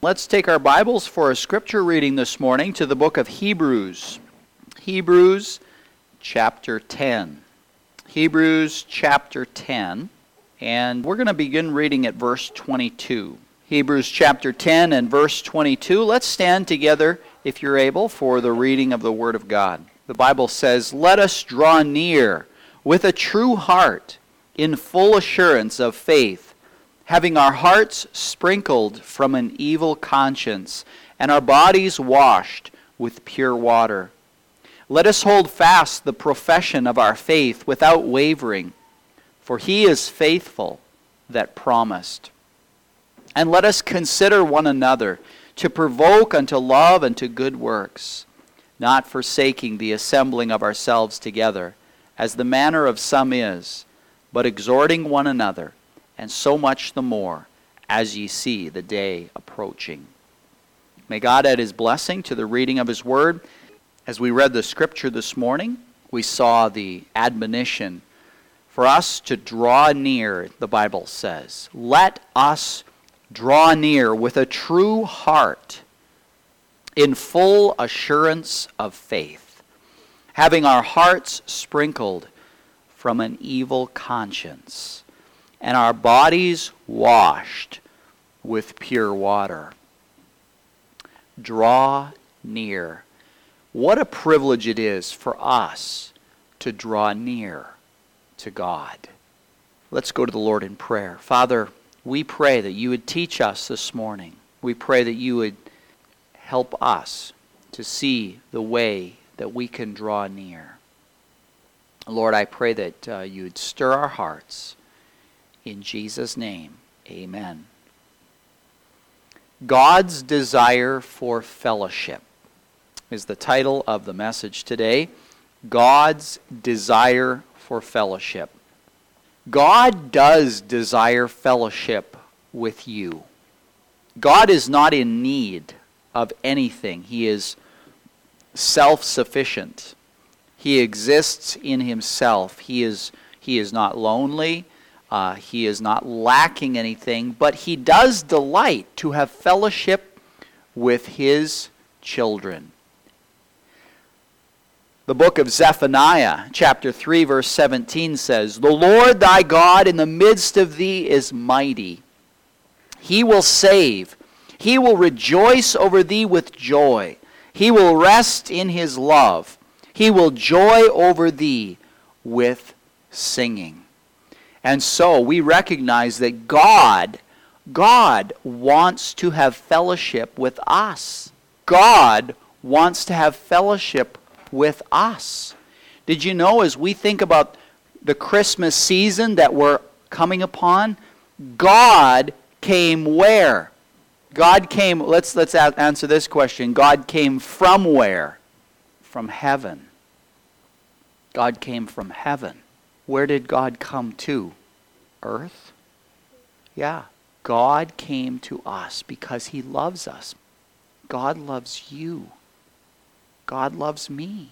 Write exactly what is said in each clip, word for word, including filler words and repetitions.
Let's take our Bibles for a scripture reading this morning to the book of Hebrews. Hebrews chapter ten. Hebrews chapter ten. And we're going to begin reading at verse twenty-two. Hebrews chapter ten and verse twenty-two. Let's stand together, if you're able, for the reading of the Word of God. The Bible says, "Let us draw near with a true heart in full assurance of faith, having our hearts sprinkled from an evil conscience and our bodies washed with pure water. Let us hold fast the profession of our faith without wavering, for he is faithful that promised. And let us consider one another to provoke unto love and to good works, not forsaking the assembling of ourselves together, as the manner of some is, but exhorting one another, and so much the more, as ye see the day approaching." May God add his blessing to the reading of his word. As we read the scripture this morning, we saw the admonition for us to draw near, the Bible says. Let us draw near with a true heart in full assurance of faith, having our hearts sprinkled from an evil conscience, and our bodies washed with pure water. Draw near. What a privilege it is for us to draw near to God. Let's go to the Lord in prayer. Father, we pray that you would teach us this morning. We pray that you would help us to see the way that we can draw near. Lord, I pray that uh, you would stir our hearts. In Jesus' name, amen. God's desire for fellowship is the title of the message today. God's desire for fellowship. God does desire fellowship with you. God is not in need of anything. He is self-sufficient. He exists in himself. He is, he is not lonely. Uh, he is not lacking anything, but he does delight to have fellowship with his children. The book of Zephaniah, chapter three, verse seventeen says, "The Lord thy God in the midst of thee is mighty. He will save. He will rejoice over thee with joy. He will rest in his love. He will joy over thee with singing." And so we recognize that God, God wants to have fellowship with us. God wants to have fellowship with us. Did you know, as we think about the Christmas season that we're coming upon, God came where? God came, let's, let's answer this question. God came from where? From heaven. God came from heaven. Where did God come to? Earth? Yeah. God came to us because he loves us. God loves you. God loves me.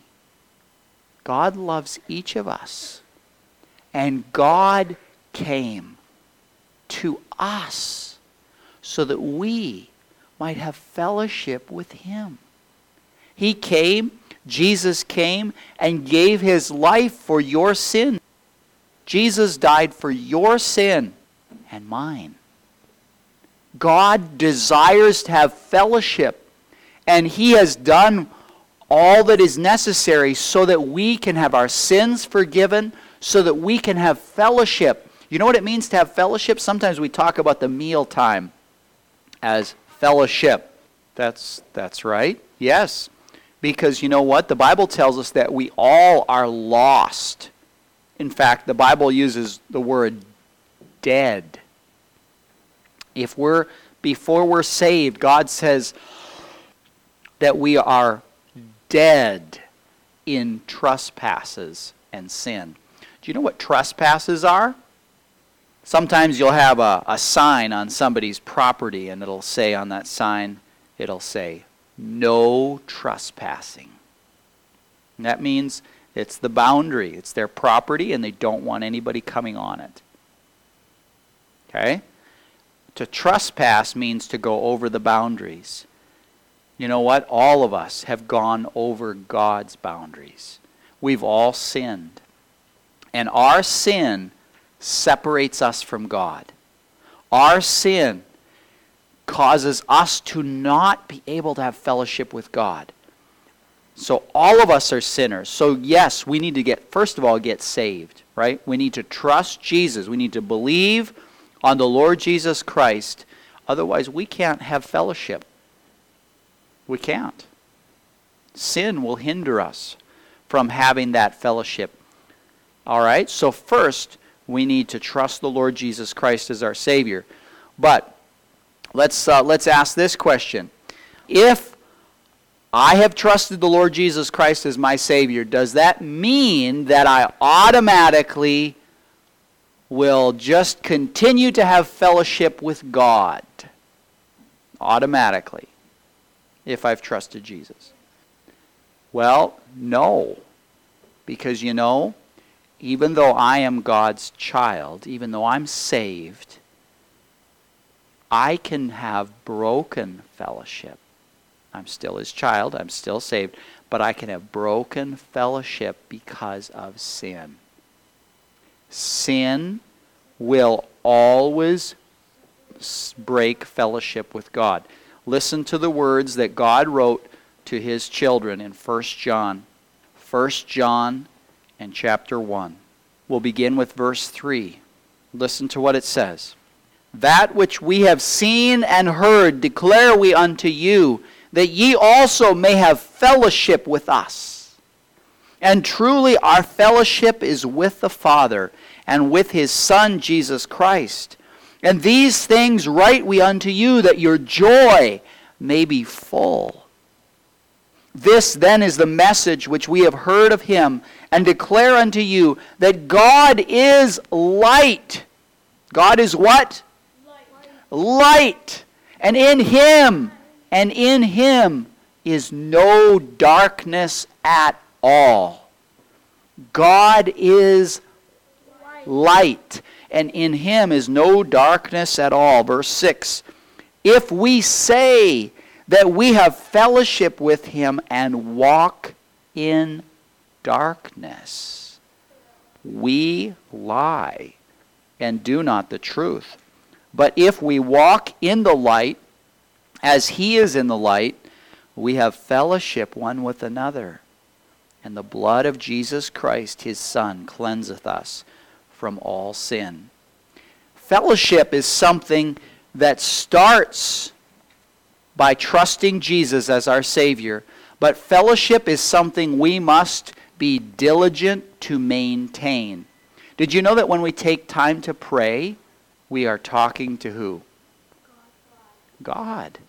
God loves each of us. And God came to us so that we might have fellowship with him. He came, Jesus came, and gave his life for your sin. Jesus died for your sin and mine. God desires to have fellowship, and he has done all that is necessary so that we can have our sins forgiven, so that we can have fellowship. You know what it means to have fellowship? Sometimes we talk about the meal time as fellowship. That's, that's right. Yes. Because you know what? The Bible tells us that we all are lost. In fact, the Bible uses the word dead. If we're, before we're saved, God says that we are dead in trespasses and sin. Do you know what trespasses are? Sometimes you'll have a, a sign on somebody's property, and it'll say on that sign, it'll say, "No trespassing." And that means it's the boundary. It's their property, and they don't want anybody coming on it. Okay? To trespass means to go over the boundaries. You know what? All of us have gone over God's boundaries. We've all sinned. And our sin separates us from God. Our sin causes us to not be able to have fellowship with God. So all of us are sinners. So yes, we need to get, first of all, get saved, right? We need to trust Jesus. We need to believe on the Lord Jesus Christ. Otherwise, we can't have fellowship. We can't. Sin will hinder us from having that fellowship. All right? So first, we need to trust the Lord Jesus Christ as our Savior. But let's uh, let's ask this question. If I have trusted the Lord Jesus Christ as my Savior, does that mean that I automatically will just continue to have fellowship with God? Automatically, if I've trusted Jesus. Well, no. Because, you know, even though I am God's child, even though I'm saved, I can have broken fellowship. I'm still his child, I'm still saved, but I can have broken fellowship because of sin. Sin will always break fellowship with God. Listen to the words that God wrote to his children in First John. First John and chapter one. We'll begin with verse three. Listen to what it says. That which we have seen and heard declare we unto you, that ye also may have fellowship with us. And truly our fellowship is with the Father and with his Son Jesus Christ. And these things write we unto you, that your joy may be full. This then is the message which we have heard of him, and declare unto you, that God is light. God is what? Light. Light. And in him, and in him is no darkness at all. God is light. light. And in him is no darkness at all. Verse six. If we say that we have fellowship with him and walk in darkness, we lie and do not the truth. But if we walk in the light, as he is in the light, we have fellowship one with another. And the blood of Jesus Christ, his Son, cleanseth us from all sin. Fellowship is something that starts by trusting Jesus as our Savior. But fellowship is something we must be diligent to maintain. Did you know that when we take time to pray, we are talking to who? God.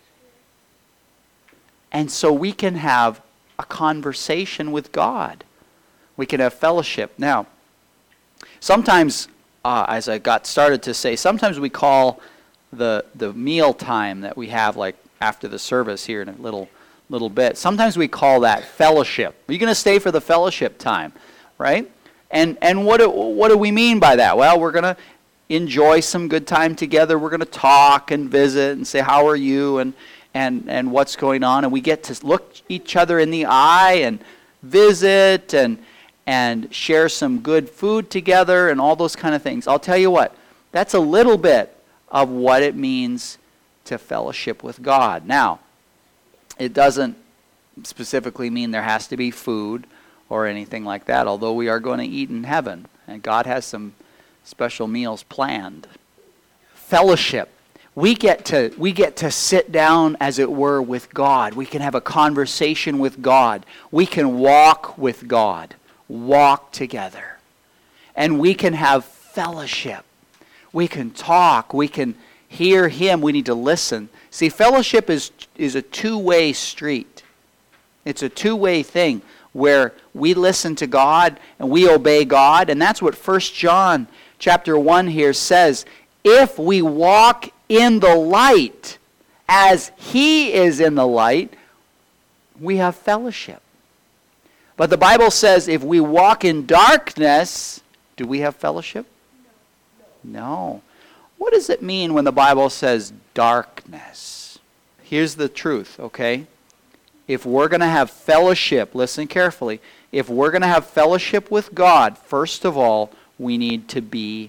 And so we can have a conversation with God. We can have fellowship. Now, sometimes, uh, as I got started to say, sometimes we call the the meal time that we have, like after the service here in a little little bit, sometimes we call that fellowship. Are you going to stay for the fellowship time, right? And and what do, what do we mean by that? Well, we're going to enjoy some good time together. We're going to talk and visit and say, how are you, and and and what's going on, and we get to look each other in the eye and visit and and share some good food together and all those kind of things. I'll tell you what, that's a little bit of what it means to fellowship with God. Now, it doesn't specifically mean there has to be food or anything like that, although we are going to eat in heaven, and God has some special meals planned. Fellowship. We get to we get to sit down, as it were, with God. We can have a conversation with God. We can walk with God. Walk together. And we can have fellowship. We can talk. We can hear him. We need to listen. See, fellowship is is a two-way street. It's a two-way thing where we listen to God and we obey God. And that's what First John chapter one here says. If we walk in the light as he is in the light, we have fellowship. But the Bible says if we walk in darkness, do we have fellowship? No. What does it mean when the Bible says darkness? Here's the truth, okay? If we're going to have fellowship, listen carefully, if we're going to have fellowship with God, first of all, we need to be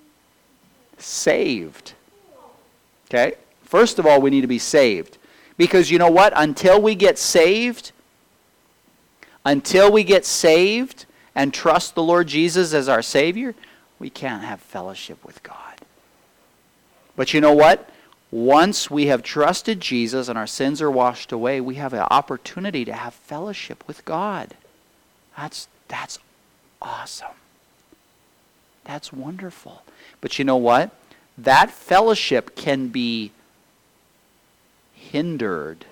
saved. Okay? First of all, we need to be saved. Because you know what? Until we get saved, until we get saved and trust the Lord Jesus as our Savior, we can't have fellowship with God. But you know what? Once we have trusted Jesus and our sins are washed away, we have an opportunity to have fellowship with God. That's, that's awesome. That's wonderful. But you know what? That fellowship can be hindered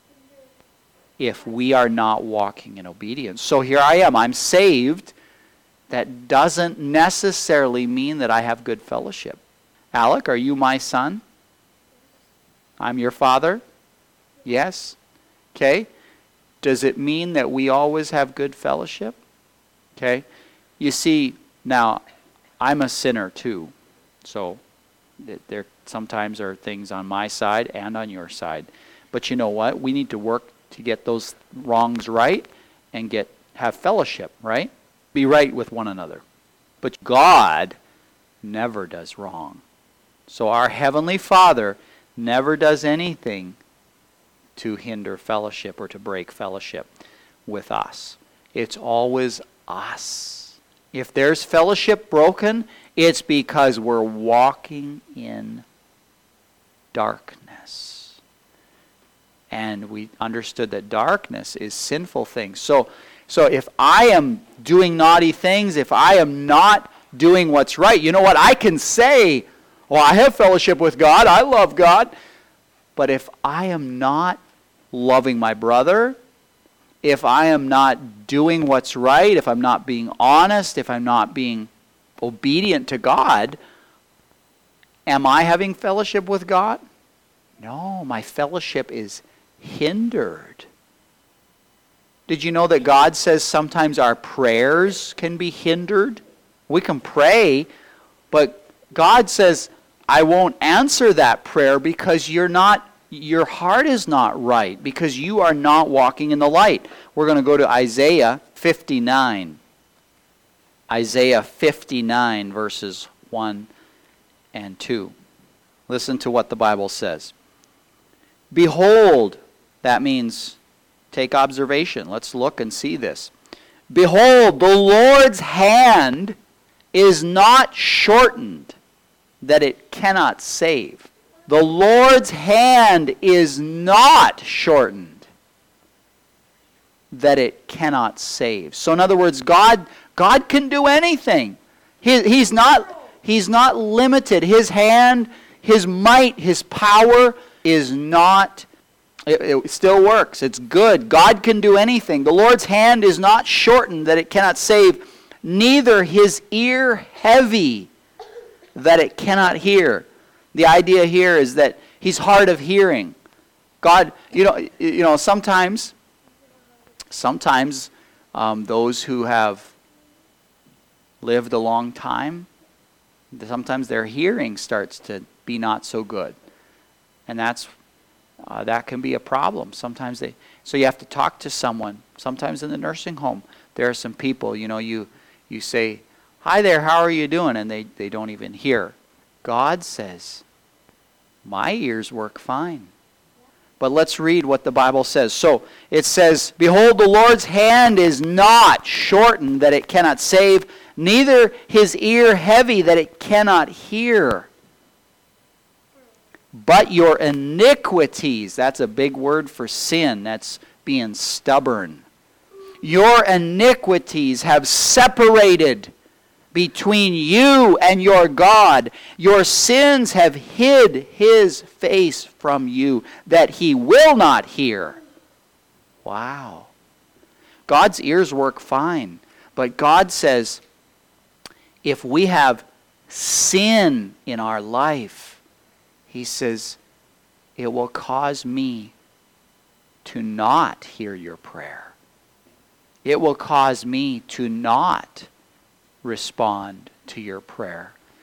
if we are not walking in obedience. So here I am. I'm saved. That doesn't necessarily mean that I have good fellowship. Alec, are you my son? I'm your father? Yes? Okay. Does it mean that we always have good fellowship? Okay. You see, now, I'm a sinner too. So, there sometimes are things on my side and on your side. But you know what? We need to work to get those wrongs right and get have fellowship, right? Be right with one another. But God never does wrong. So our Heavenly Father never does anything to hinder fellowship or to break fellowship with us. It's always us. If there's fellowship broken, it's because we're walking in darkness. And we understood that darkness is sinful things. So, so if I am doing naughty things, if I am not doing what's right, you know what? I can say, well, I have fellowship with God. I love God. But if I am not loving my brother, if I am not doing what's right, if I'm not being honest, if I'm not being obedient to God, am I having fellowship with God? No, my fellowship is hindered. Did you know that God says sometimes our prayers can be hindered? We can pray, but God says, I won't answer that prayer because you're not, your heart is not right, because you are not walking in the light. We're going to go to Isaiah fifty-nine. Isaiah fifty-nine, verses one and two. Listen to what the Bible says. Behold, that means take observation. Let's look and see this. Behold, the Lord's hand is not shortened, that it cannot save. The Lord's hand is not shortened, that it cannot save. So in other words, God, God can do anything. He, he's not, he's not limited. His hand, His might, His power is not, it, it still works. It's good. God can do anything. The Lord's hand is not shortened, that it cannot save, neither His ear heavy, that it cannot hear. The idea here is that He's hard of hearing. God, you know, you know, sometimes, sometimes um, those who have lived a long time, sometimes their hearing starts to be not so good, and that's uh, that can be a problem. Sometimes they, so you have to talk to someone. Sometimes in the nursing home, there are some people, you know, you you say, "Hi there, how are you doing?" and they, they don't even hear. God says, my ears work fine. But let's read what the Bible says. So it says, Behold, the Lord's hand is not shortened, that it cannot save, neither His ear heavy, that it cannot hear. But your iniquities, that's a big word for sin, that's being stubborn. Your iniquities have separated between you and your God. Your sins have hid His face from you, that He will not hear. Wow. God's ears work fine. But God says, if we have sin in our life, He says, it will cause me to not hear your prayer. It will cause me to not respond to your prayer.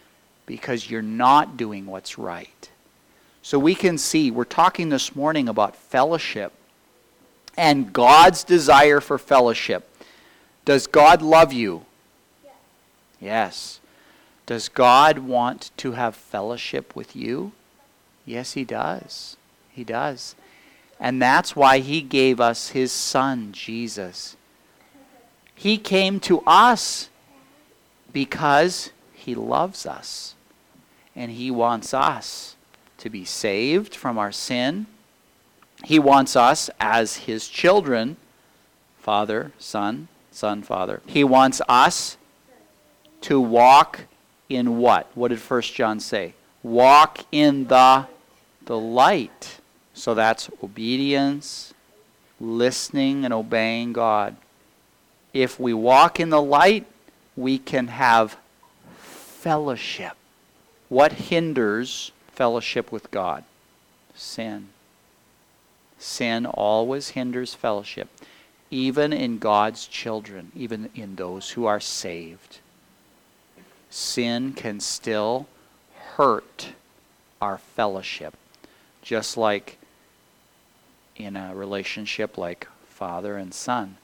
because you're not doing what's right. So we can see, we're talking this morning about fellowship and God's desire for fellowship. Does God love you? Yes. Yes. Does God want to have fellowship with you? Yes, He does. He does. And that's why He gave us His Son, Jesus. He came to us because He loves us. And He wants us to be saved from our sin. He wants us as His children, Father, Son, Son, Father. He wants us to walk in what? What did First John say? Walk in the, the light. So that's obedience, listening and obeying God. If we walk in the light, we can have fellowship. What hinders fellowship with God? Sin. Sin always hinders fellowship, even in God's children, even in those who are saved. Sin can still hurt our fellowship, just like in a relationship like father and son.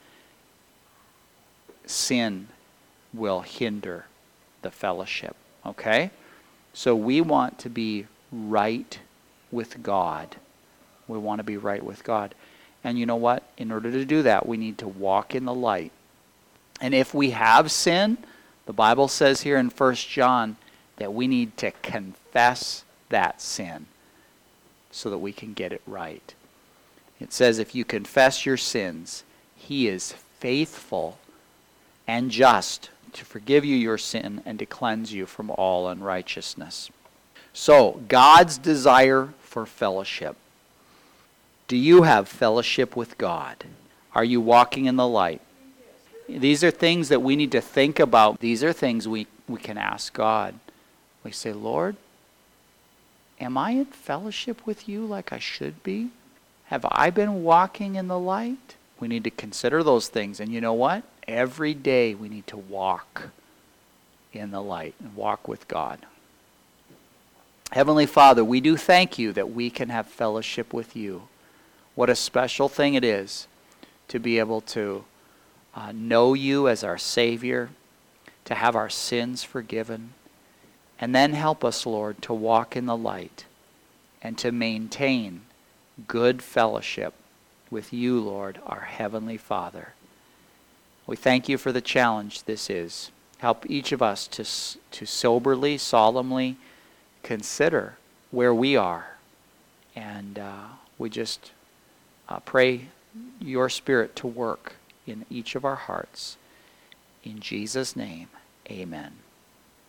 Sin will hinder the fellowship, okay? So we want to be right with God. We want to be right with God. And you know what? In order to do that, we need to walk in the light. And if we have sin, the Bible says here in First John that we need to confess that sin so that we can get it right. It says if you confess your sins, He is faithful and just to forgive you your sin and to cleanse you from all unrighteousness. So, God's desire for fellowship. Do you have fellowship with God? Are you walking in the light? These are things that we need to think about. These are things we, we can ask God. We say, Lord, am I in fellowship with you like I should be? Have I been walking in the light? We need to consider those things. And you know what? Every day we need to walk in the light and walk with God. Heavenly Father, we do thank you that we can have fellowship with you. What a special thing it is to be able to uh, know you as our Savior, to have our sins forgiven, and then help us, Lord, to walk in the light and to maintain good fellowship with you, Lord, our Heavenly Father. We thank you for the challenge this is. Help each of us to, to soberly, solemnly consider where we are. And uh, we just uh, pray your Spirit to work in each of our hearts. In Jesus' name, amen.